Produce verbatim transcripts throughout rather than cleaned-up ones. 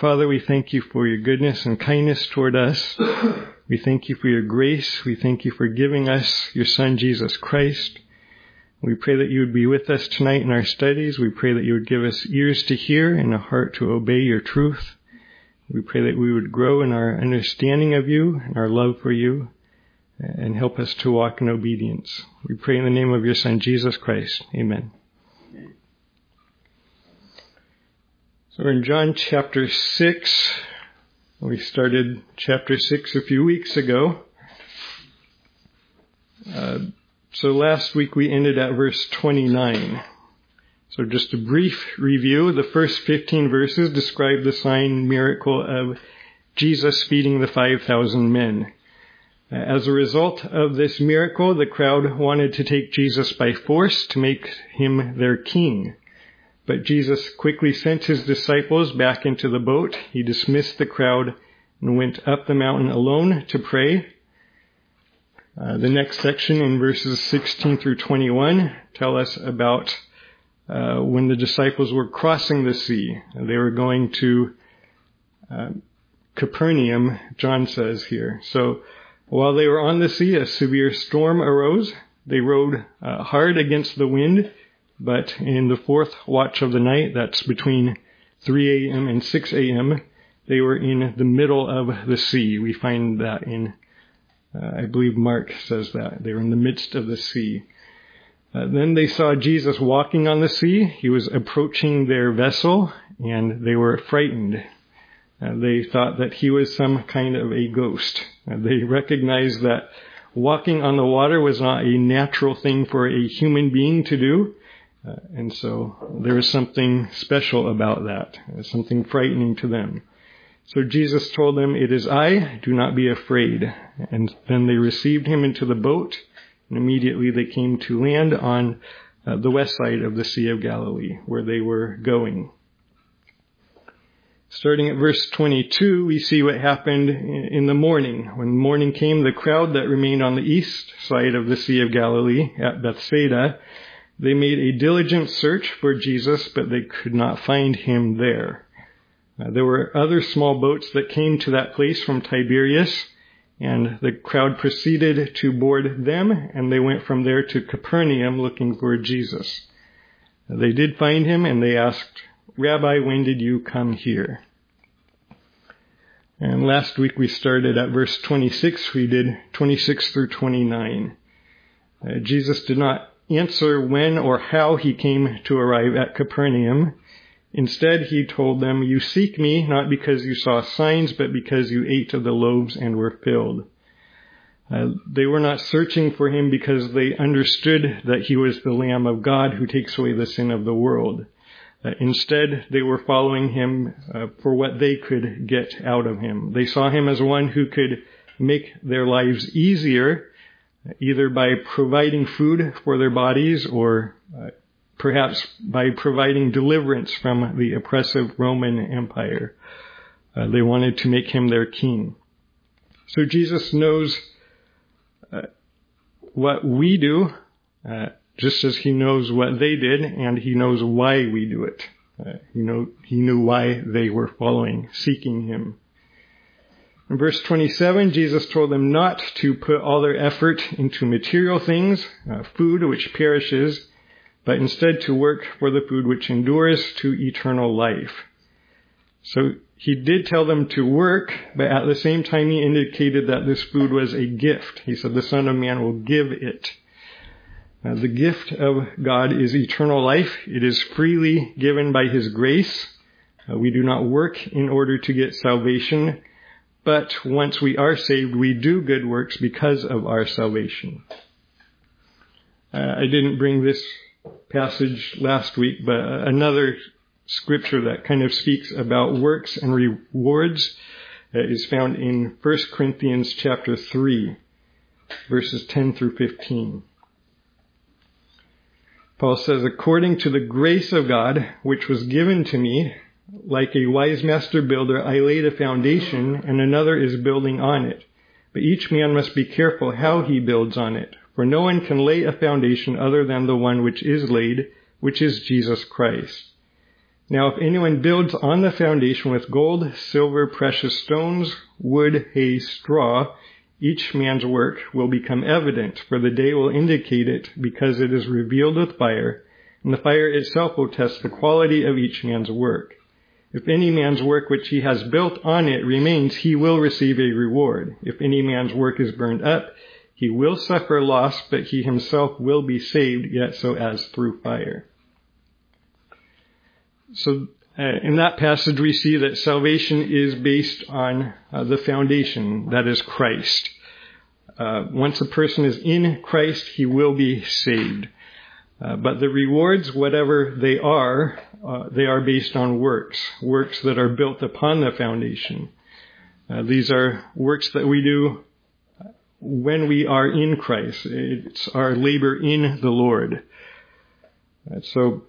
Father, we thank you for your goodness and kindness toward us. We thank you for your grace. We thank you for giving us your Son, Jesus Christ. We pray that you would be with us tonight in our studies. We pray that you would give us ears to hear and a heart to obey your truth. We pray that we would grow in our understanding of you and our love for you, and help us to walk in obedience. We pray in the name of your Son, Jesus Christ. Amen. So we're in John chapter six. We started chapter six a few weeks ago. Uh, so last week we ended at verse twenty-nine. So just a brief review. The first fifteen verses describe the sign miracle of Jesus feeding the five thousand men. As a result of this miracle, the crowd wanted to take Jesus by force to make him their king. But Jesus quickly sent his disciples back into the boat. He dismissed the crowd and went up the mountain alone to pray. Uh, the next section in verses sixteen through twenty-one tell us about uh, when the disciples were crossing the sea. They were going to uh, Capernaum, John says here. So while they were on the sea, a severe storm arose. They rowed uh, hard against the wind. But in the fourth watch of the night, that's between three a.m. and six a.m., they were in the middle of the sea. We find that in, uh, I believe Mark says that. They were in the midst of the sea. Uh, then they saw Jesus walking on the sea. He was approaching their vessel, and they were frightened. Uh, they thought that he was some kind of a ghost. Uh, they recognized that walking on the water was not a natural thing for a human being to do. Uh, and so there was something special about that, uh, something frightening to them. So Jesus told them, "It is I, do not be afraid." And then they received him into the boat, and immediately they came to land on uh, the west side of the Sea of Galilee, where they were going. Starting at verse twenty-two, we see what happened in the morning. When morning came, the crowd that remained on the east side of the Sea of Galilee at Bethsaida, they made a diligent search for Jesus, but they could not find him there. Uh, there were other small boats that came to that place from Tiberias, and the crowd proceeded to board them, and they went from there to Capernaum looking for Jesus. Uh, they did find him, and they asked, "Rabbi, when did you come here?" And last week we started at verse twenty-six. We did twenty-six through twenty-nine. Uh, Jesus did not answer when or how he came to arrive at Capernaum. Instead, he told them, "You seek me not because you saw signs, but because you ate of the loaves and were filled." Uh, they were not searching for him because they understood that he was the Lamb of God who takes away the sin of the world. Uh, instead, they were following him uh, for what they could get out of him. They saw him as one who could make their lives easier, either by providing food for their bodies or uh, perhaps by providing deliverance from the oppressive Roman Empire. Uh, they wanted to make him their king. So Jesus knows uh, what we do, uh, just as he knows what they did, and he knows why we do it. Uh, he, know, he knew why they were following, seeking him. In verse twenty-seven, Jesus told them not to put all their effort into material things, uh, food which perishes, but instead to work for the food which endures to eternal life. So he did tell them to work, but at the same time he indicated that this food was a gift. He said the Son of Man will give it. Uh, the gift of God is eternal life. It is freely given by his grace. Uh, we do not work in order to get salvation. But once we are saved, we do good works because of our salvation. Uh, I didn't bring this passage last week, but another scripture that kind of speaks about works and rewards uh, is found in First Corinthians chapter three, verses ten through fifteen. Paul says, "According to the grace of God, which was given to me, like a wise master builder, I laid a foundation, and another is building on it. But each man must be careful how he builds on it. For no one can lay a foundation other than the one which is laid, which is Jesus Christ. Now if anyone builds on the foundation with gold, silver, precious stones, wood, hay, straw, each man's work will become evident, for the day will indicate it, because it is revealed with fire, and the fire itself will test the quality of each man's work. If any man's work which he has built on it remains, he will receive a reward. If any man's work is burned up, he will suffer loss, but he himself will be saved, yet so as through fire. So uh, in that passage we see that salvation is based on uh, the foundation, that is Christ. Uh, once a person is in Christ, he will be saved. Uh, but the rewards, whatever they are, uh, they are based on works, works that are built upon the foundation. Uh, these are works that we do when we are in Christ. It's our labor in the Lord. Uh, so,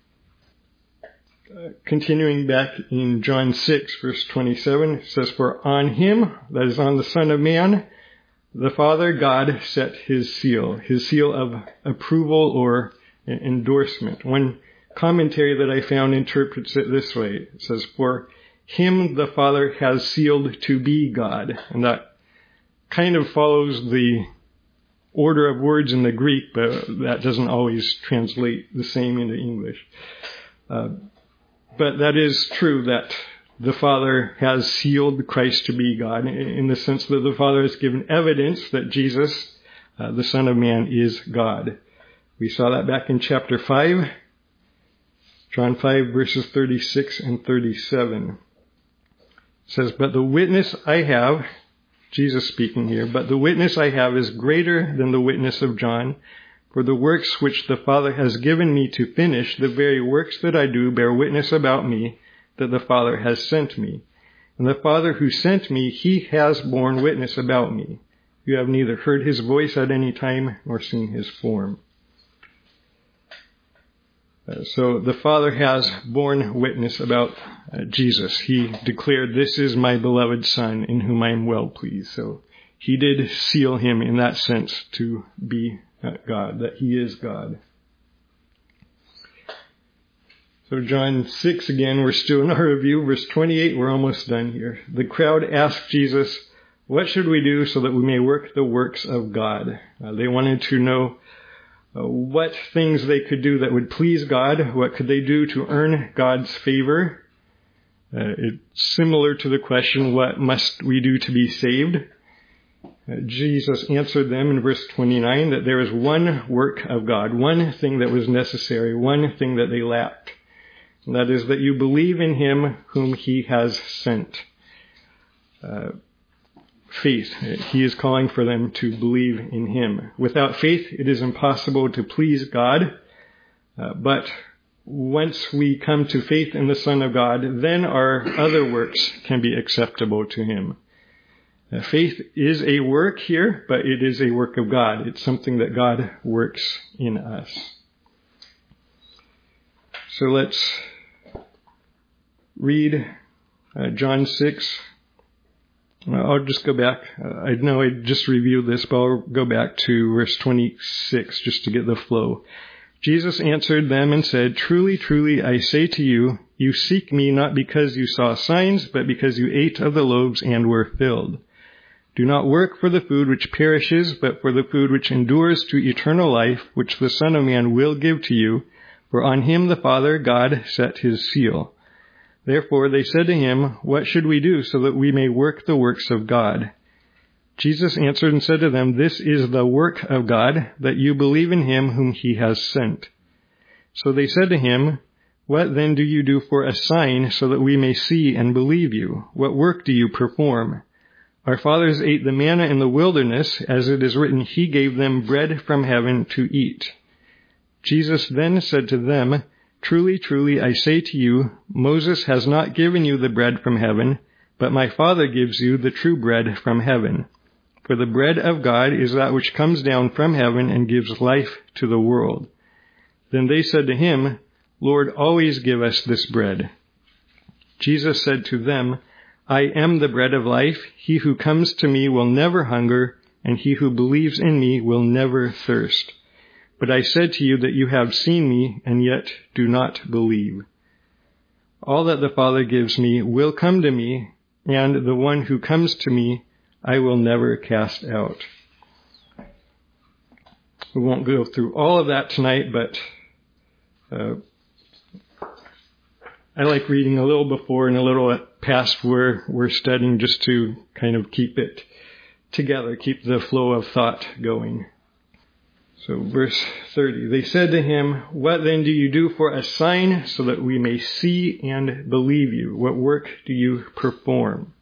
uh, continuing back in John six, verse twenty-seven, it says, "For on him," that is on the Son of Man, "the Father God set his seal," his seal of approval or endorsement. One commentary that I found interprets it this way. It says, "For him the Father has sealed to be God." And that kind of follows the order of words in the Greek, but that doesn't always translate the same into English. Uh, but that is true, that the Father has sealed Christ to be God, in the sense that the Father has given evidence that Jesus, uh, the Son of Man, is God. We saw that back in chapter five, John five, verses thirty-six and thirty-seven. It says, "But the witness I have," Jesus speaking here, "but the witness I have is greater than the witness of John. For the works which the Father has given me to finish, the very works that I do bear witness about me, that the Father has sent me. And the Father who sent me, he has borne witness about me. You have neither heard his voice at any time nor seen his form." Uh, so the Father has borne witness about uh, Jesus. He declared, "This is my beloved Son, in whom I am well pleased." So he did seal him in that sense to be uh, God, that he is God. So John six again, we're still in our review. Verse twenty-eight, we're almost done here. "The crowd asked Jesus, 'What should we do so that we may work the works of God?'" Uh, they wanted to know uh, what things they could do that would please God. What could they do to earn God's favor? Uh, it's similar to the question, what must we do to be saved? Uh, Jesus answered them in verse twenty-nine that there is one work of God, one thing that was necessary, one thing that they lacked. And that is that you believe in him whom he has sent. Uh, faith. He is calling for them to believe in him. Without faith, it is impossible to please God. Uh, but once we come to faith in the Son of God, then our other works can be acceptable to him. Uh, faith is a work here, but it is a work of God. It's something that God works in us. So let's read uh, John six. I'll just go back. Uh, I know I just reviewed this, but I'll go back to verse twenty-six just to get the flow. "Jesus answered them and said, 'Truly, truly, I say to you, you seek me not because you saw signs, but because you ate of the loaves and were filled. Do not work for the food which perishes, but for the food which endures to eternal life, which the Son of Man will give to you, for on him the Father, God, set his seal.' Therefore they said to him, 'What should we do so that we may work the works of God?' Jesus answered and said to them, 'This is the work of God, that you believe in him whom he has sent.' So they said to him, 'What then do you do for a sign so that we may see and believe you? What work do you perform? Our fathers ate the manna in the wilderness, as it is written, he gave them bread from heaven to eat.' Jesus then said to them, 'Truly, truly, I say to you, Moses has not given you the bread from heaven, but my Father gives you the true bread from heaven. For the bread of God is that which comes down from heaven and gives life to the world.' Then they said to him, 'Lord, always give us this bread.' Jesus said to them, 'I am the bread of life. He who comes to me will never hunger, and he who believes in me will never thirst. But I said to you that you have seen me, and yet do not believe.' All that the Father gives me will come to me, and the one who comes to me I will never cast out. We won't go through all of that tonight, but uh, I like reading a little before and a little past where we're studying, just to kind of keep it together, keep the flow of thought going. So verse thirty, they said to him, "What then do you do for a sign so that we may see and believe you? What work do you perform?"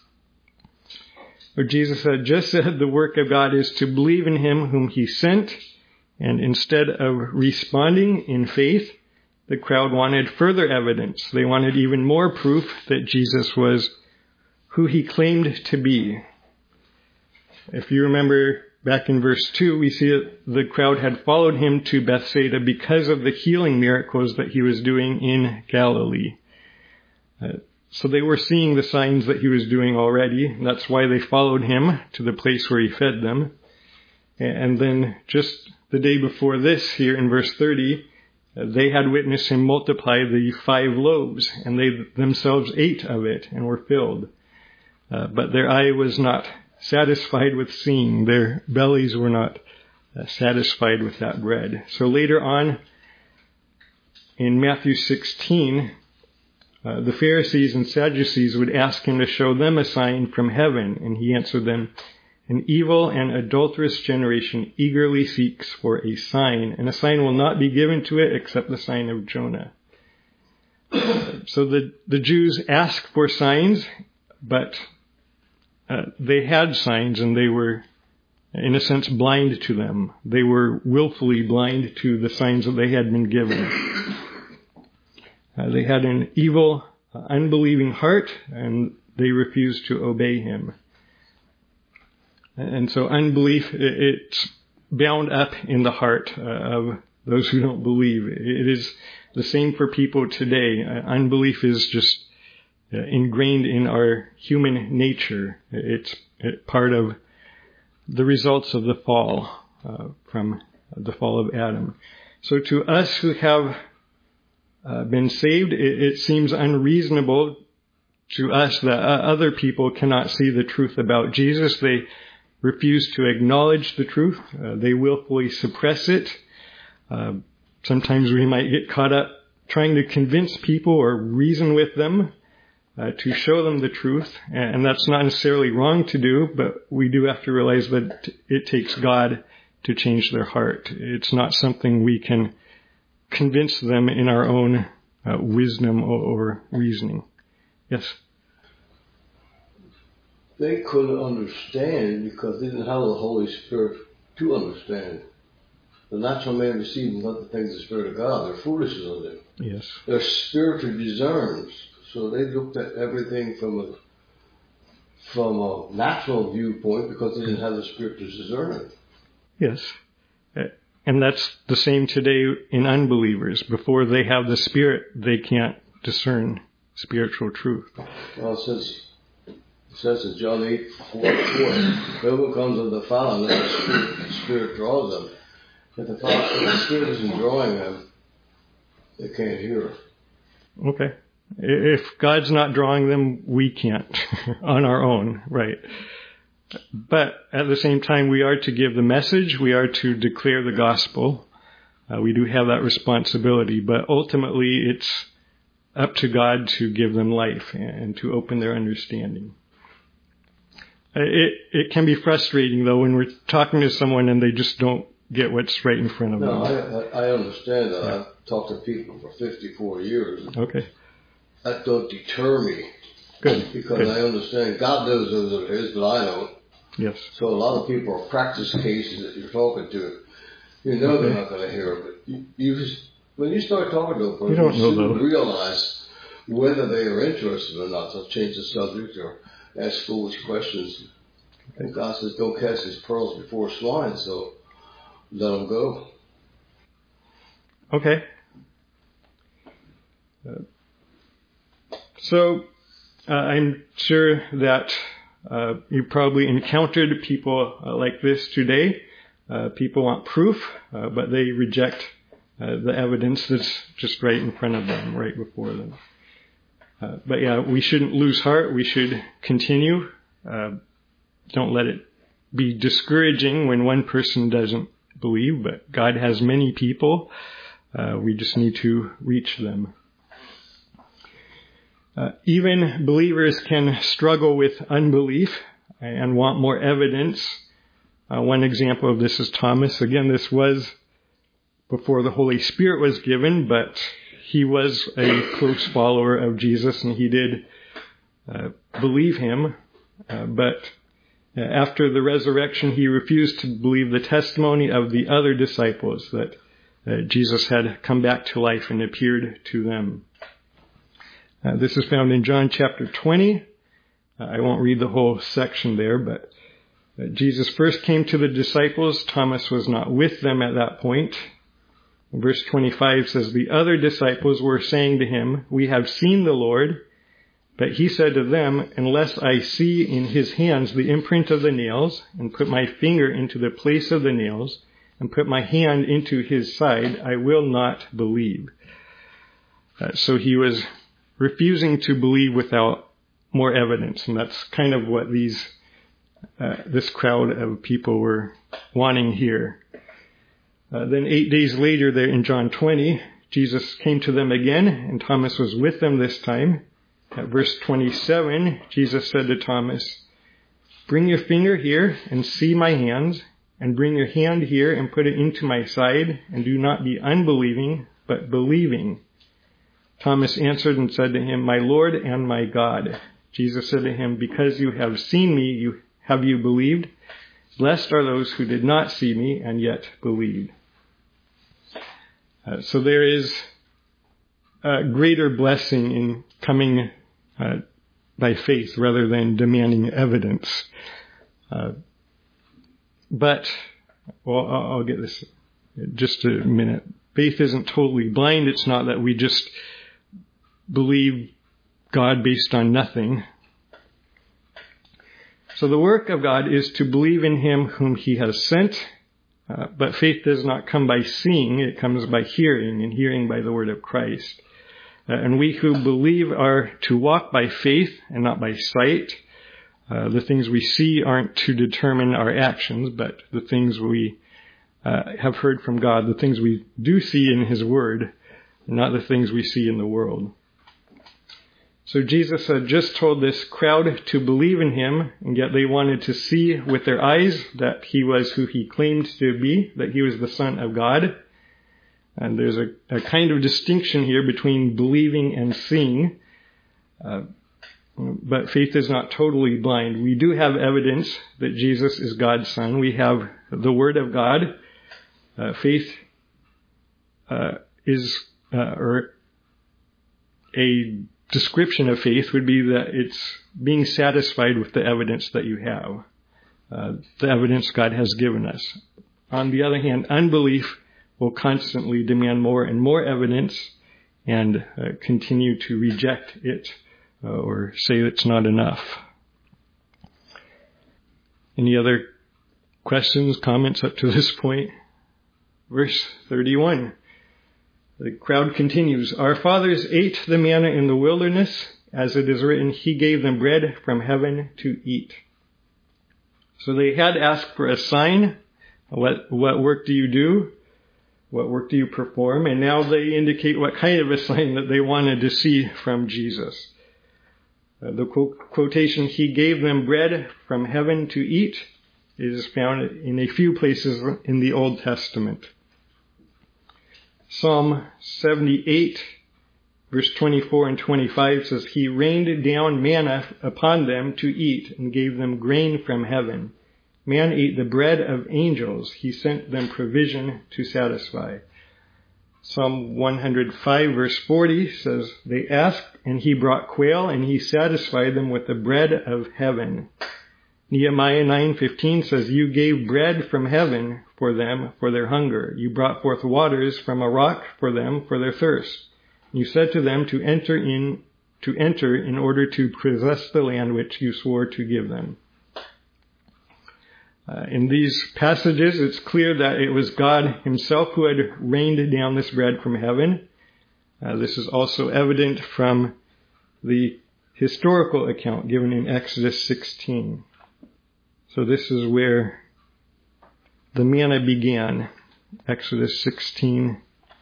But Jesus had just said the work of God is to believe in him whom he sent. And instead of responding in faith, the crowd wanted further evidence. They wanted even more proof that Jesus was who he claimed to be. If you remember back in verse two, we see that the crowd had followed him to Bethsaida because of the healing miracles that he was doing in Galilee. Uh, so they were seeing the signs that he was doing already. That's why they followed him to the place where he fed them. And then just the day before this, here in verse thirty, uh, they had witnessed him multiply the five loaves, and they themselves ate of it and were filled. Uh, but their eye was not satisfied with seeing. Their bellies were not uh, satisfied with that bread. So later on, in Matthew sixteen, uh, the Pharisees and Sadducees would ask him to show them a sign from heaven, and he answered them, "An evil and adulterous generation eagerly seeks for a sign, and a sign will not be given to it except the sign of Jonah." So the, the Jews asked for signs, but uh, they had signs, and they were, in a sense, blind to them. They were willfully blind to the signs that they had been given. Uh, they had an evil, uh, unbelieving heart, and they refused to obey him. And so unbelief, it's bound up in the heart uh, of those who don't believe. It is the same for people today. Uh, unbelief is just uh, ingrained in our human nature. It's part of the results of the fall, uh, from the fall of Adam. So to us who have uh, been saved, it, it seems unreasonable to us that uh, other people cannot see the truth about Jesus. They refuse to acknowledge the truth. Uh, they willfully suppress it. Uh, sometimes we might get caught up trying to convince people or reason with them uh, to show them the truth. And that's not necessarily wrong to do, but we do have to realize that it takes God to change their heart. It's not something we can convince them in our own uh, wisdom or, or reasoning. Yes? They couldn't understand because they didn't have the Holy Spirit to understand. The natural man receives not the things of the Spirit of God. They're foolishness on them. Yes. They're spiritually discerns. So they looked at everything from a from a natural viewpoint because they didn't have the Spirit to discern it. Yes. And that's the same today in unbelievers. Before they have the Spirit, they can't discern spiritual truth. Well, it says, it says in John eight, four, four, whoever comes of the Father, the Spirit, the Spirit draws them. If the, Father, if the Spirit isn't drawing them, they can't hear. Okay. If God's not drawing them, we can't on our own, right? But at the same time, we are to give the message. We are to declare the gospel. Uh, we do have that responsibility, but ultimately it's up to God to give them life and to open their understanding. It it can be frustrating, though, when we're talking to someone and they just don't get what's right in front of no, them. No, I, I understand that. Yeah. I've talked to people for fifty-four years. Okay. That don't deter me. Good. Because Good. I understand God knows what it is, but I don't. Yes. So a lot of people are practice cases that you're talking to. You know okay. They're not going to hear it, but you, you just, when you start talking to a person, you, don't you know, soon though. realize whether they are interested or not. So change the subject or ask foolish questions. And God says, don't cast his pearls before swine, so let them go. Okay. Uh, so uh, I'm sure that uh, you probably encountered people uh, like this today. Uh, people want proof, uh, but they reject uh, the evidence that's just right in front of them, right before them. Uh, but yeah, we shouldn't lose heart. We should continue. Uh, don't let it be discouraging when one person doesn't believe, but God has many people. Uh, we just need to reach them. Uh, even believers can struggle with unbelief and want more evidence. Uh, one example of this is Thomas. Again, this was before the Holy Spirit was given, but he was a close follower of Jesus, and he did uh, believe him. Uh, but after the resurrection, he refused to believe the testimony of the other disciples that uh, Jesus had come back to life and appeared to them. Uh, this is found in John chapter twenty. Uh, I won't read the whole section there, but uh, Jesus first came to the disciples. Thomas was not with them at that point. Verse twenty-five says, the other disciples were saying to him, we have seen the Lord. But he said to them, unless I see in his hands the imprint of the nails, and put my finger into the place of the nails, and put my hand into his side, I will not believe. Uh, so he was refusing to believe without more evidence. And that's kind of what these uh, this crowd of people were wanting here. Uh, then eight days later, there in John twenty, Jesus came to them again, and Thomas was with them this time. At verse twenty-seven, Jesus said to Thomas, bring your finger here and see my hands, and bring your hand here and put it into my side, and do not be unbelieving, but believing. Thomas answered and said to him, my Lord and my God. Jesus said to him, because you have seen me, you have you believed? Blessed are those who did not see me and yet believed. Uh, so there is a greater blessing in coming uh, by faith rather than demanding evidence. Uh, but, well, I'll, I'll get this in just a minute. Faith isn't totally blind. It's not that we just believe God based on nothing. So the work of God is to believe in him whom he has sent. Uh, but faith does not come by seeing. It comes by hearing, and hearing by the word of Christ. Uh, and we who believe are to walk by faith and not by sight. Uh, the things we see aren't to determine our actions, but the things we uh, have heard from God, the things we do see in his word, not the things we see in the world. So Jesus had just told this crowd to believe in him, and yet they wanted to see with their eyes that he was who he claimed to be, that he was the Son of God. And there's a, a kind of distinction here between believing and seeing. Uh, but faith is not totally blind. We do have evidence that Jesus is God's Son. We have the Word of God. Uh, faith uh, is, uh, or a description of faith would be that it's being satisfied with the evidence that you have, uh, the evidence God has given us. On the other hand, unbelief will constantly demand more and more evidence and uh, continue to reject it uh, or say it's not enough. Any other questions, comments up to this point? Verse thirty-one. The crowd continues, our fathers ate the manna in the wilderness, as it is written, he gave them bread from heaven to eat. So they had asked for a sign. What, what work do you do? What work do you perform? And now they indicate what kind of a sign that they wanted to see from Jesus. Uh, the quotation, he gave them bread from heaven to eat, is found in a few places in the Old Testament. Psalm seventy-eight, verse twenty-four and twenty-five says, he rained down manna upon them to eat and gave them grain from heaven. Man ate the bread of angels. He sent them provision to satisfy. Psalm one hundred five, verse forty says, they asked, and he brought quail, and he satisfied them with the bread of heaven. Nehemiah nine fifteen says, you gave bread from heaven for them for their hunger. You brought forth waters from a rock for them for their thirst. You said to them to enter in, to enter in order to possess the land which you swore to give them. Uh, in these passages, it's clear that it was God himself who had rained down this bread from heaven. Uh, this is also evident from the historical account given in Exodus sixteen. So this is where the manna began. Exodus sixteen.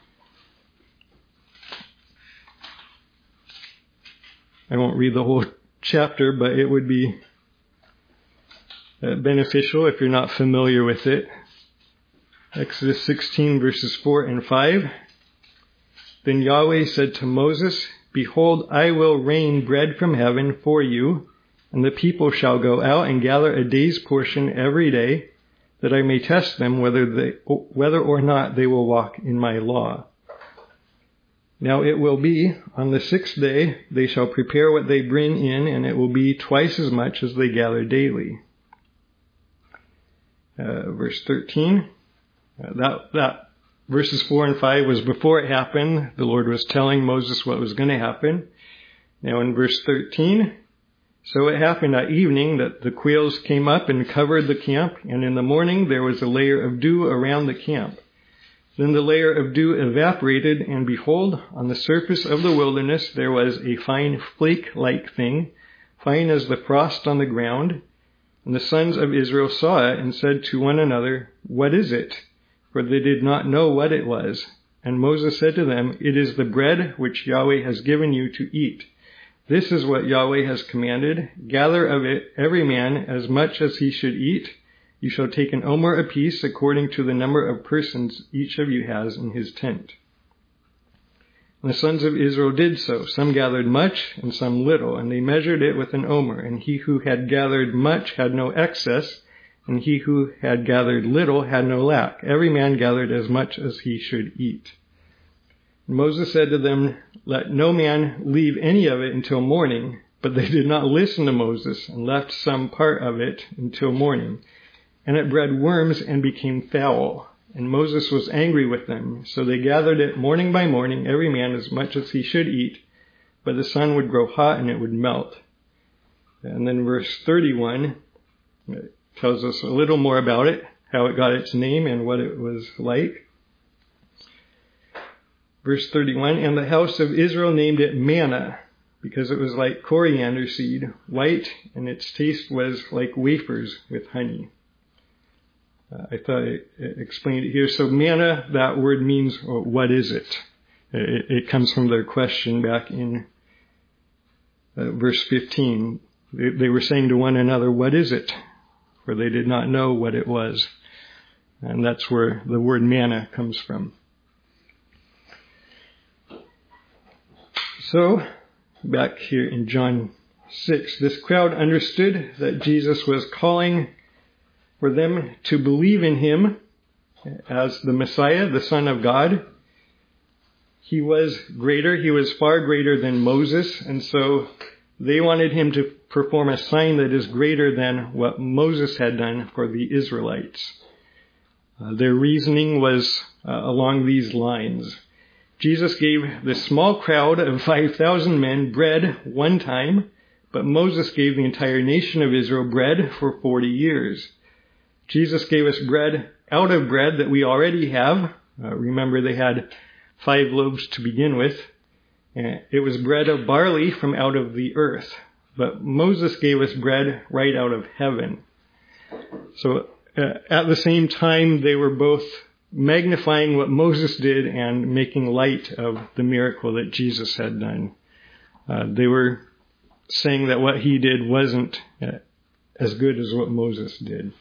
I won't read the whole chapter, but it would be uh, beneficial if you're not familiar with it. Exodus sixteen verses four and five. Then Yahweh said to Moses, Behold, I will rain bread from heaven for you, and the people shall go out and gather a day's portion every day, that I may test them whether they, whether or not they will walk in my law. Now it will be, on the sixth day, they shall prepare what they bring in, and it will be twice as much as they gather daily. Uh, verse thirteen. Uh, that, that verses four and five was before it happened. The Lord was telling Moses what was going to happen. Now in verse thirteen, so it happened at evening that the quails came up and covered the camp, and in the morning there was a layer of dew around the camp. Then the layer of dew evaporated, and behold, on the surface of the wilderness there was a fine flake-like thing, fine as the frost on the ground. And the sons of Israel saw it and said to one another, What is it? For they did not know what it was. And Moses said to them, It is the bread which Yahweh has given you to eat. This is what Yahweh has commanded. Gather of it every man as much as he should eat. You shall take an omer apiece according to the number of persons each of you has in his tent. And the sons of Israel did so. Some gathered much and some little, and they measured it with an omer. And he who had gathered much had no excess, and he who had gathered little had no lack. Every man gathered as much as he should eat. And Moses said to them, Let no man leave any of it until morning. But they did not listen to Moses, and left some part of it until morning. And it bred worms and became foul. And Moses was angry with them. So they gathered it morning by morning, every man as much as he should eat. But the sun would grow hot and it would melt. And then verse thirty-one tells us a little more about it, how it got its name and what it was like. Verse thirty-one, And the house of Israel named it manna, because it was like coriander seed, white, and its taste was like wafers with honey. Uh, I thought I explained it here. So manna, that word means, oh, what is it? it? It comes from their question back in uh, verse fifteen. They, they were saying to one another, What is it? For they did not know what it was. And that's where the word manna comes from. So, back here in John six, this crowd understood that Jesus was calling for them to believe in him as the Messiah, the Son of God. He was greater. He was far greater than Moses. And so they wanted him to perform a sign that is greater than what Moses had done for the Israelites. Uh, their reasoning was uh, along these lines. Jesus gave this small crowd of five thousand men bread one time, but Moses gave the entire nation of Israel bread for forty years. Jesus gave us bread out of bread that we already have. Uh, remember, they had five loaves to begin with. Uh, it was bread of barley from out of the earth. But Moses gave us bread right out of heaven. So uh, at the same time, they were both magnifying what Moses did and making light of the miracle that Jesus had done. Uh, they were saying that what he did wasn't uh, as good as what Moses did.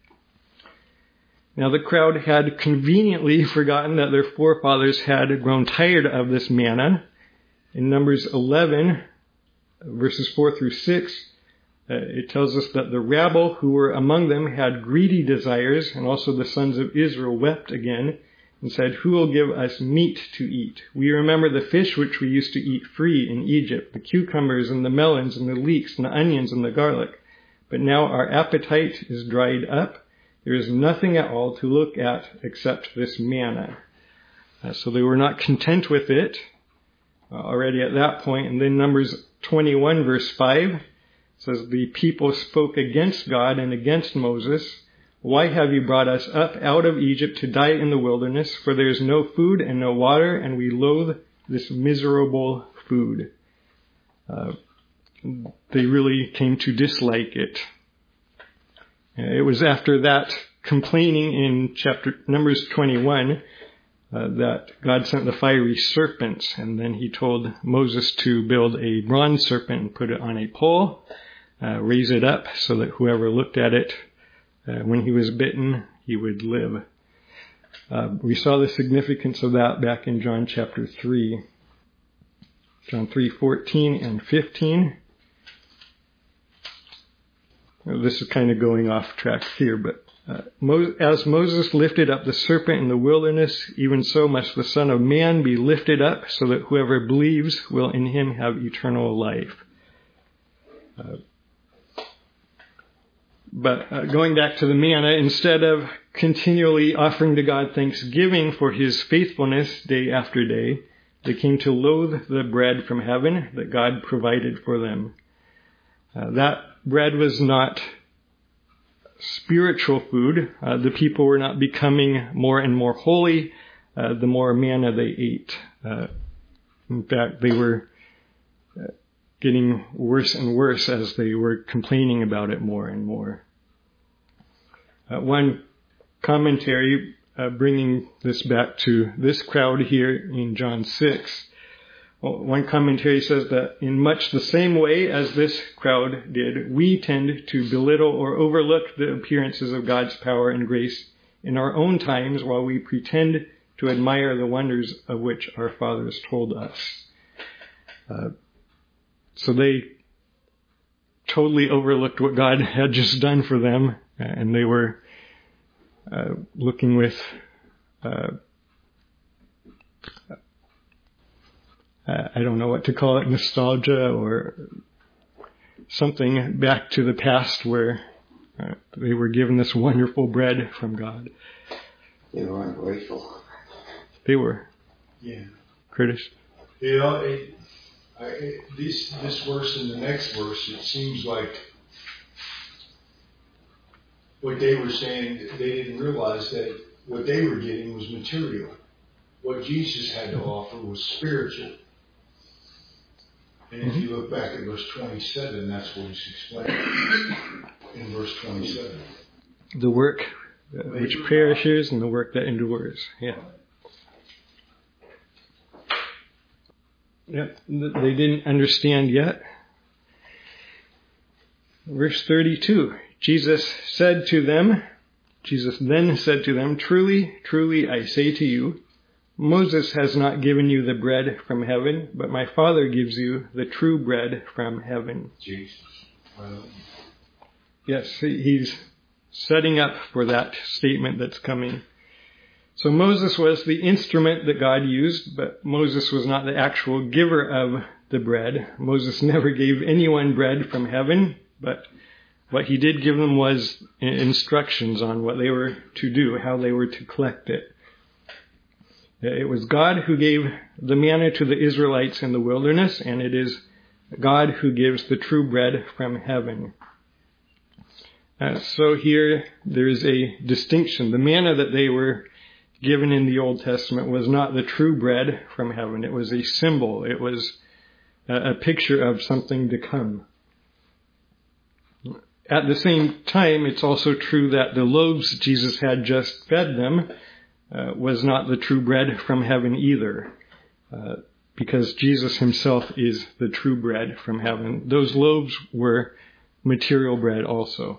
Now the crowd had conveniently forgotten that their forefathers had grown tired of this manna. In Numbers eleven, verses four through six, uh, it tells us that the rabble who were among them had greedy desires, and also the sons of Israel wept again and said, Who will give us meat to eat? We remember the fish which we used to eat free in Egypt, the cucumbers and the melons and the leeks and the onions and the garlic. But now our appetite is dried up. There is nothing at all to look at except this manna. Uh, so they were not content with it uh, already at that point. And then Numbers twenty-one verse five says, The people spoke against God and against Moses. Why have you brought us up out of Egypt to die in the wilderness? For there is no food and no water, and we loathe this miserable food. uh, they really came to dislike it. It was after that complaining in chapter Numbers twenty-one uh, that God sent the fiery serpents, and then he told Moses to build a bronze serpent and put it on a pole, uh, raise it up so that whoever looked at it uh, when he was bitten, he would live. Uh, we saw the significance of that back in John chapter three. John three fourteen and fifteen. This is kind of going off track here, but uh, Mo- as Moses lifted up the serpent in the wilderness, even so must the Son of Man be lifted up, so that whoever believes will in him have eternal life. Uh, but uh, going back to the manna, instead of continually offering to God thanksgiving for his faithfulness day after day, they came to loathe the bread from heaven that God provided for them. Uh, that bread was not spiritual food. Uh, the people were not becoming more and more holy uh, the more manna they ate. Uh, in fact, they were uh, getting worse and worse as they were complaining about it more and more. Uh, one commentary uh, bringing this back to this crowd here in John six, one commentary says that in much the same way as this crowd did, we tend to belittle or overlook the appearances of God's power and grace in our own times while we pretend to admire the wonders of which our fathers told us. Uh, so they totally overlooked what God had just done for them, and they were uh, looking with uh, Uh, I don't know what to call it, nostalgia or something back to the past where uh, they were given this wonderful bread from God. They were ungrateful. They were. Yeah. Curtis? You know, it, I, it, this, this verse and the next verse, it seems like what they were saying, they didn't realize that what they were getting was material. What Jesus had to offer was spiritual. And if you look back at verse twenty-seven, that's what he's explaining in verse twenty-seven. The work uh, which perishes and the work that endures. Yeah. Yep. They didn't understand yet. Verse thirty-two. Jesus said to them, Jesus then said to them, "Truly, truly, I say to you, Moses has not given you the bread from heaven, but my Father gives you the true bread from heaven." Jesus. Well, yes, he's setting up for that statement that's coming. So Moses was the instrument that God used, but Moses was not the actual giver of the bread. Moses never gave anyone bread from heaven, but what he did give them was instructions on what they were to do, how they were to collect it. It was God who gave the manna to the Israelites in the wilderness, and it is God who gives the true bread from heaven. Uh, so here there is a distinction. The manna that they were given in the Old Testament was not the true bread from heaven. It was a symbol. It was a, a picture of something to come. At the same time, it's also true that the loaves Jesus had just fed them Uh, was not the true bread from heaven either, uh, because Jesus himself is the true bread from heaven. Those loaves were material bread also.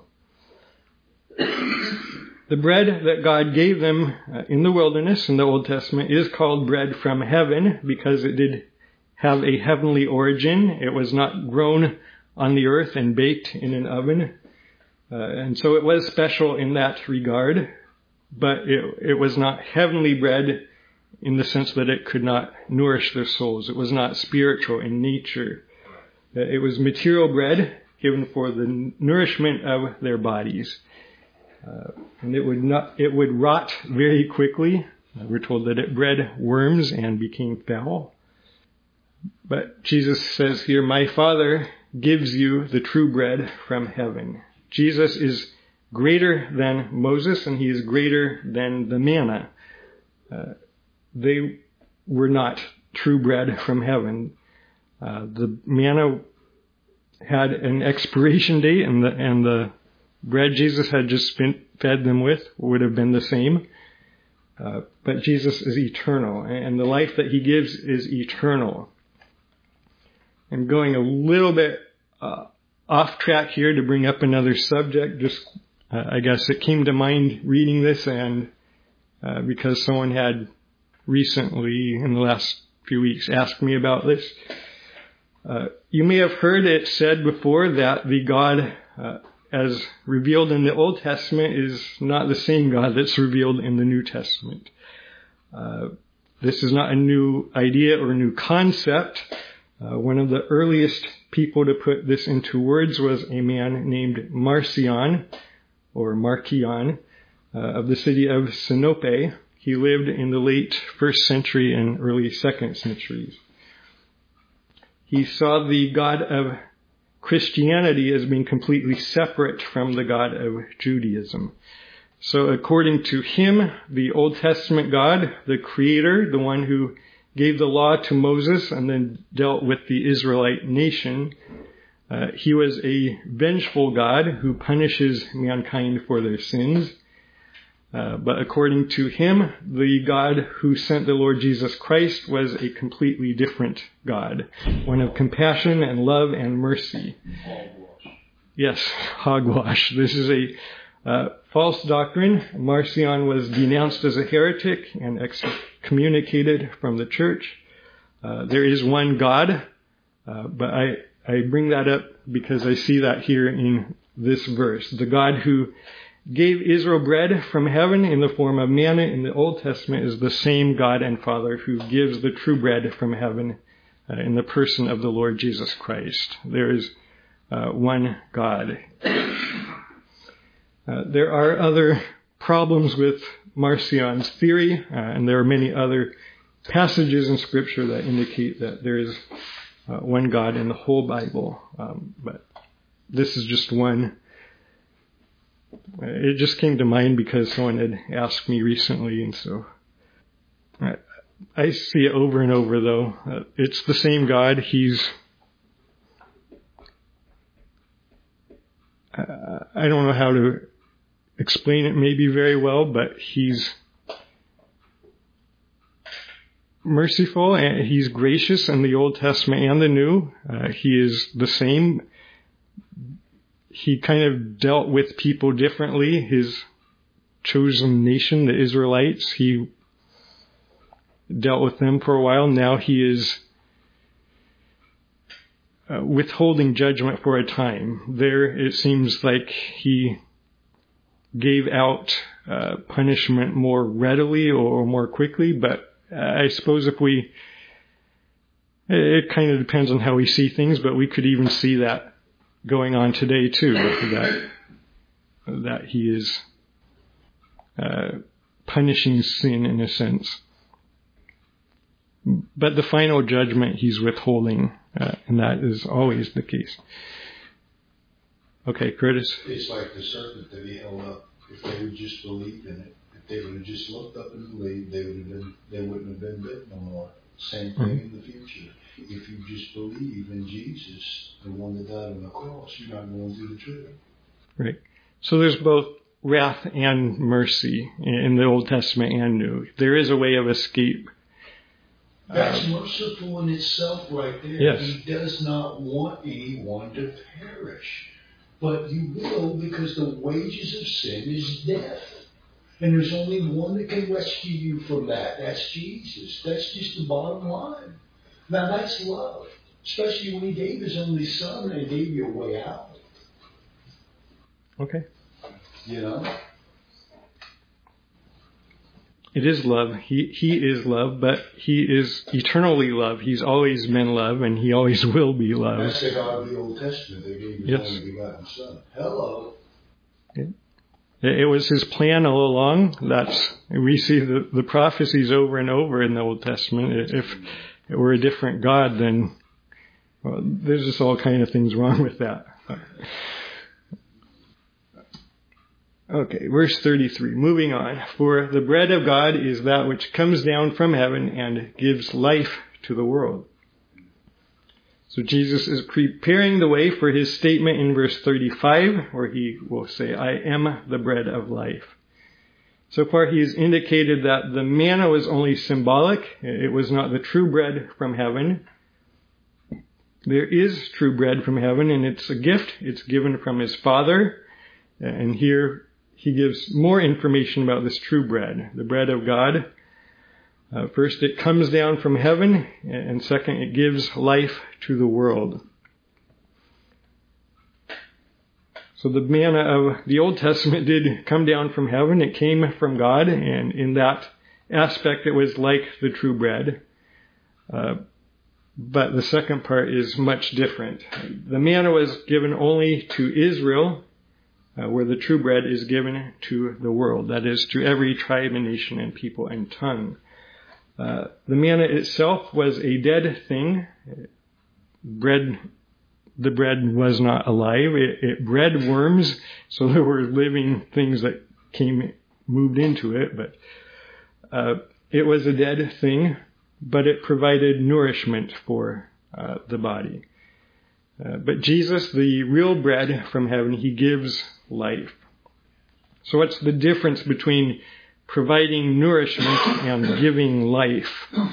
The bread that God gave them uh, in the wilderness in the Old Testament is called bread from heaven because it did have a heavenly origin. It was not grown on the earth and baked in an oven. Uh, and so it was special in that regard. But it, it was not heavenly bread in the sense that it could not nourish their souls. It was not spiritual in nature. It was material bread given for the nourishment of their bodies. Uh, and it would not, it would rot very quickly. We're told that it bred worms and became foul. But Jesus says here, "My Father gives you the true bread from heaven." Jesus is greater than Moses, and he is greater than the manna. Uh, they were not true bread from heaven. Uh, the manna had an expiration date, and the, and the bread Jesus had just been, fed them with would have been the same. Uh, but Jesus is eternal, and the life that he gives is eternal. I'm going a little bit uh, off track here to bring up another subject. Just, uh, I guess it came to mind reading this, and uh, because someone had recently, in the last few weeks, asked me about this. Uh, you may have heard it said before that the God uh, as revealed in the Old Testament is not the same God that's revealed in the New Testament. Uh, this is not a new idea or a new concept. Uh, one of the earliest people to put this into words was a man named Marcion, or Marcion, uh, of the city of Sinope. He lived in the late first century and early second centuries. He saw the God of Christianity as being completely separate from the God of Judaism. So according to him, the Old Testament God, the Creator, the one who gave the law to Moses and then dealt with the Israelite nation, uh, he was a vengeful God who punishes mankind for their sins. Uh, but according to him, the God who sent the Lord Jesus Christ was a completely different God, one of compassion and love and mercy. Hogwash. Yes, hogwash. This is a uh, false doctrine. Marcion was denounced as a heretic and excommunicated from the church. Uh, there is one God, uh, but I, I bring that up because I see that here in this verse. The God who gave Israel bread from heaven in the form of manna in the Old Testament is the same God and Father who gives the true bread from heaven uh, in the person of the Lord Jesus Christ. There is uh, one God. Uh, there are other problems with Marcion's theory, uh, and there are many other passages in Scripture that indicate that there is uh, one God in the whole Bible. Um, but this is just one. It just came to mind because someone had asked me recently, and so I, I see it over and over, though. Uh, it's the same God. He's, uh, I don't know how to explain it maybe very well, but he's merciful and he's gracious in the Old Testament and the New. Uh, he is the same. He kind of dealt with people differently. His chosen nation, the Israelites, he dealt with them for a while. Now he is uh, withholding judgment for a time. There it seems like he gave out uh, punishment more readily or more quickly, but I suppose if we, it kind of depends on how we see things, but we could even see that going on today too, that that he is uh, punishing sin in a sense. But the final judgment he's withholding, uh, and that is always the case. Okay, Curtis? It's like the serpent that he held up. If they would just believe in it, if they would have just looked up and believed, they would have been, they wouldn't have been bit no more. Same thing mm-hmm. in the future. If you just believe in Jesus, the one that died on the cross, you're not going through the tribulation. Right. So there's both wrath and mercy in the Old Testament and New. There is a way of escape. That's um, merciful in itself right there. Yes. He does not want anyone to perish. But you will, because the wages of sin is death. And there's only one that can rescue you from that. That's Jesus. That's just the bottom line. Now that's love. Especially when he gave his only son and gave you a way out. Okay. You know? It is love. He he is love, but he is eternally love. He's always been love, and he always will be love. That's the God of the Old Testament. They gave his yes. only begotten son. Hello. It, it was his plan all along. That's we see the, the prophecies over and over in the Old Testament. If it were a different God, then well, there's just all kind of things wrong with that. Okay, verse thirty-three. Moving on. For the bread of God is that which comes down from heaven and gives life to the world. So Jesus is preparing the way for his statement in verse thirty-five, where he will say, I am the bread of life. So far he has indicated that the manna was only symbolic. It was not the true bread from heaven. There is true bread from heaven, and it's a gift. It's given from his Father. And here he gives more information about this true bread, the bread of God. Uh, first, it comes down from heaven, and second, it gives life to the world. So the manna of the Old Testament did come down from heaven. It came from God, and in that aspect, it was like the true bread. Uh, but the second part is much different. The manna was given only to Israel, uh, where the true bread is given to the world. That is, to every tribe and nation and people and tongue. Uh, the manna itself was a dead thing. Bread, the bread was not alive. It, it bred worms, so there were living things that came, moved into it, but uh, it was a dead thing, but it provided nourishment for uh, the body. Uh, but Jesus, the real bread from heaven, he gives life. So what's the difference between providing nourishment and giving life?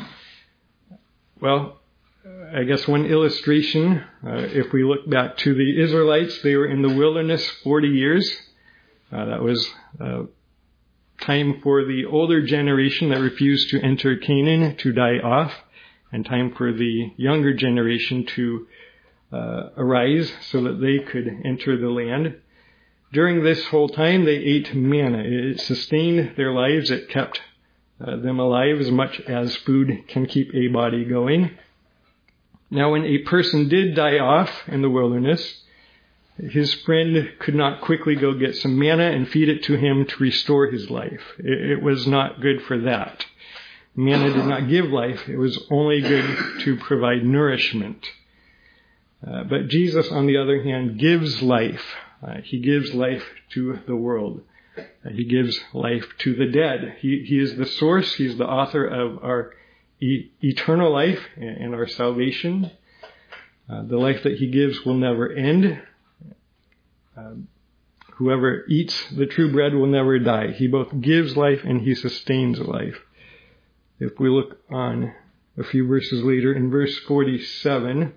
Well, I guess one illustration, uh, if we look back to the Israelites, they were in the wilderness forty years. Uh, that was uh, time for the older generation that refused to enter Canaan to die off, and time for the younger generation to uh, arise so that they could enter the land. During this whole time, they ate manna. It sustained their lives. It kept uh, them alive as much as food can keep a body going. Now, when a person did die off in the wilderness, his friend could not quickly go get some manna and feed it to him to restore his life. It, it was not good for that. Manna did not give life. It was only good to provide nourishment. Uh, but Jesus, on the other hand, gives life. Uh, he gives life to the world. Uh, he gives life to the dead. He, he is the source. He's the author of our e- eternal life and our salvation. Uh, the life that he gives will never end. Uh, whoever eats the true bread will never die. He both gives life and he sustains life. If we look on a few verses later, in verse forty-seven,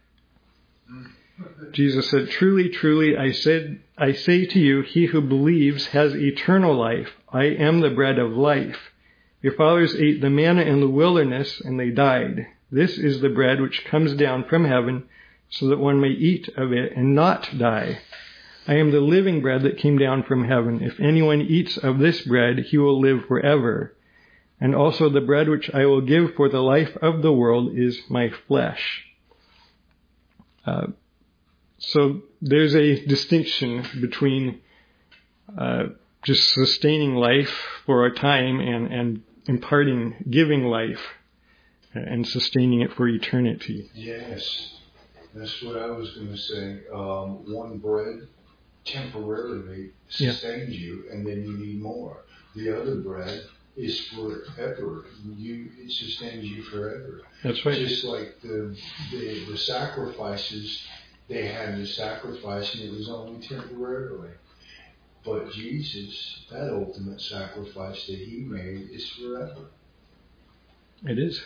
Jesus said, Truly, truly, I said, I say to you, he who believes has eternal life. I am the bread of life. Your fathers ate the manna in the wilderness, and they died. This is the bread which comes down from heaven, so that one may eat of it and not die. I am the living bread that came down from heaven. If anyone eats of this bread, he will live forever. And also the bread which I will give for the life of the world is my flesh. Uh, So there's a distinction between uh, just sustaining life for a time and, and imparting, giving life and sustaining it for eternity. Yes, that's what I was going to say. Um, one bread temporarily sustains yeah. you, and then you need more. The other bread is forever. You, it sustains you forever. That's right. Just like the the, the sacrifices. They had to sacrifice, and it was only temporarily. But Jesus, that ultimate sacrifice that he made, is forever. It is.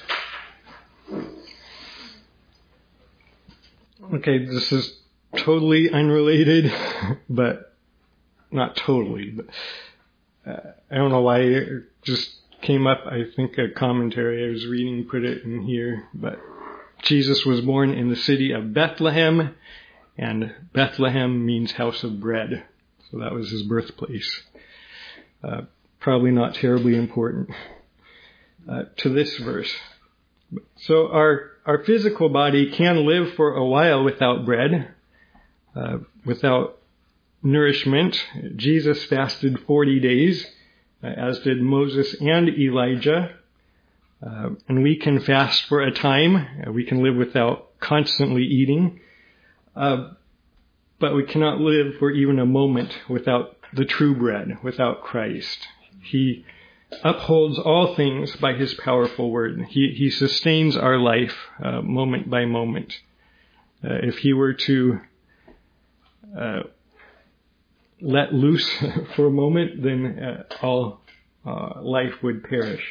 Okay, this is totally unrelated, but not totally. But uh, I don't know why it just came up. I think a commentary I was reading put it in here, but Jesus was born in the city of Bethlehem, and Bethlehem means house of bread. So that was his birthplace. Uh, probably not terribly important uh, to this verse. So our, our physical body can live for a while without bread, uh, without nourishment. Jesus fasted forty days, uh, as did Moses and Elijah. Uh, and we can fast for a time. Uh, we can live without constantly eating. Uh, but we cannot live for even a moment without the true bread, without Christ. He upholds all things by his powerful word. He, he sustains our life uh, moment by moment. Uh, if he were to uh, let loose for a moment, then uh, all uh, life would perish.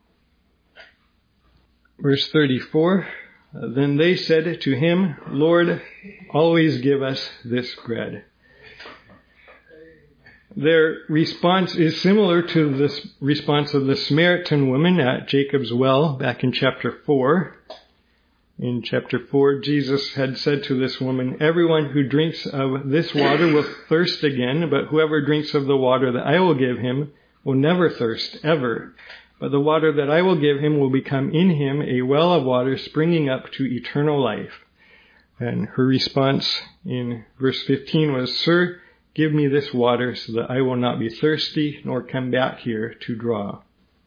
Verse thirty-four, uh, then they said to him, Lord, always give us this bread. Their response is similar to the response of the Samaritan woman at Jacob's well back in chapter four. In chapter four, Jesus had said to this woman, everyone who drinks of this water will thirst again, but whoever drinks of the water that I will give him will never thirst, ever. But the water that I will give him will become in him a well of water springing up to eternal life. And her response in verse fifteen was, Sir, give me this water so that I will not be thirsty nor come back here to draw.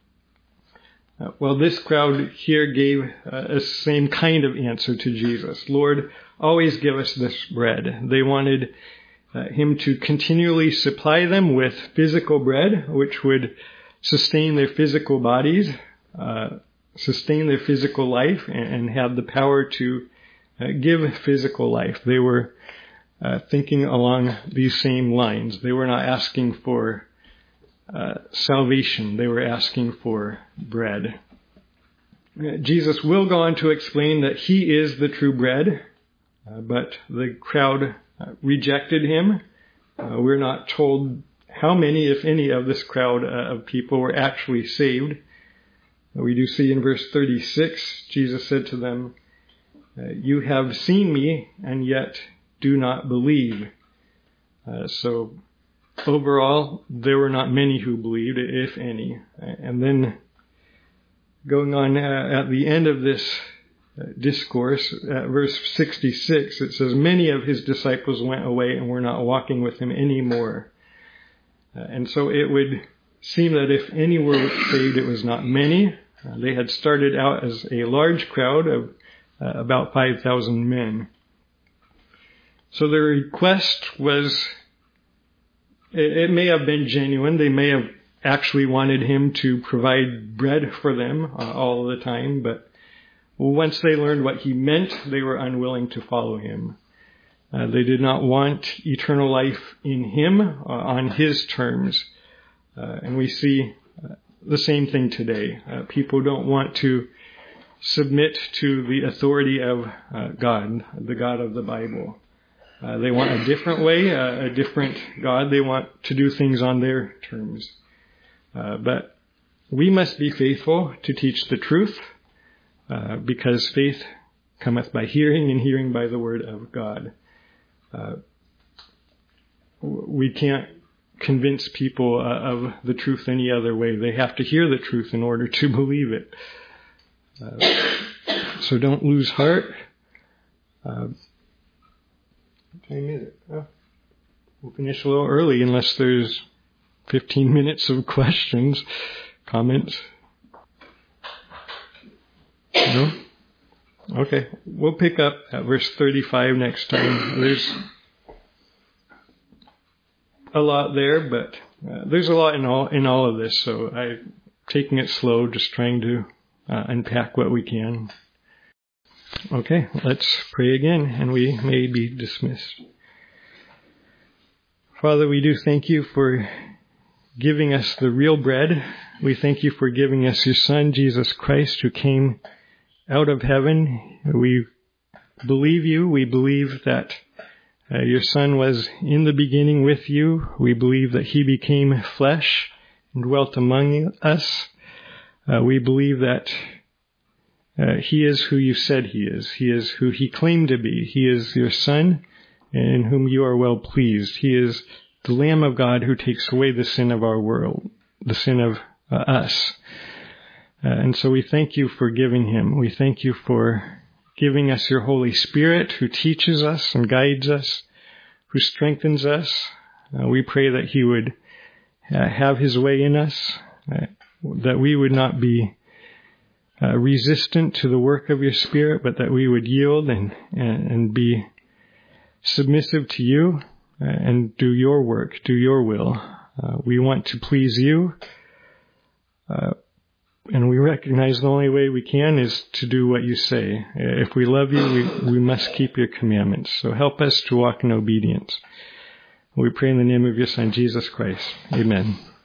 Uh, well, this crowd here gave uh, a same kind of answer to Jesus. Lord, always give us this bread. They wanted uh, him to continually supply them with physical bread, which would sustain their physical bodies, uh, sustain their physical life, and, and have the power to uh, give physical life. They were uh, thinking along these same lines. They were not asking for Uh, salvation. They were asking for bread. Uh, Jesus will go on to explain that he is the true bread, uh, but the crowd uh, rejected him. Uh, we're not told how many, if any, of this crowd uh, of people were actually saved. Uh, we do see in verse thirty-six, Jesus said to them, uh, you have seen me and yet do not believe. Uh, so Overall, there were not many who believed, if any. And then going on uh, at the end of this uh, discourse, at verse sixty-six, it says, many of his disciples went away and were not walking with him anymore. Uh, and so it would seem that if any were saved, it was not many. Uh, they had started out as a large crowd of uh, about five thousand men. So their request was, it may have been genuine. They may have actually wanted him to provide bread for them uh, all the time, but once they learned what he meant, they were unwilling to follow him. Uh, they did not want eternal life in him uh, on his terms. Uh, and we see uh, the same thing today. Uh, people don't want to submit to the authority of uh, God, the God of the Bible. Uh, they want a different way, uh, a different God. They want to do things on their terms. Uh, but we must be faithful to teach the truth, uh, because faith cometh by hearing, and hearing by the word of God. Uh, we can't convince people uh, of the truth any other way. They have to hear the truth in order to believe it. Uh, so don't lose heart. Uh, What time is it? Oh, we'll finish a little early unless there's fifteen minutes of questions, comments. No? Okay. We'll pick up at verse thirty-five next time. There's a lot there, but uh, there's a lot in all in all of this, so I'm taking it slow, just trying to uh, unpack what we can. Okay, let's pray again, and we may be dismissed. Father, we do thank you for giving us the real bread. We thank you for giving us your Son, Jesus Christ, who came out of heaven. We believe you. We believe that uh, your Son was in the beginning with you. We believe that he became flesh and dwelt among us. Uh, we believe that Uh, he is who you said he is. He is who he claimed to be. He is your Son, in whom you are well pleased. He is the Lamb of God who takes away the sin of our world, the sin of uh, us. Uh, and so we thank you for giving him. We thank you for giving us your Holy Spirit, who teaches us and guides us, who strengthens us. Uh, we pray that he would uh, have his way in us, uh, that we would not be Uh, resistant to the work of your Spirit, but that we would yield and, and, and be submissive to you uh, and do your work, do your will. Uh, we want to please you. Uh, And we recognize the only way we can is to do what you say. If we love you, we, we must keep your commandments. So help us to walk in obedience. We pray in the name of your Son, Jesus Christ. Amen.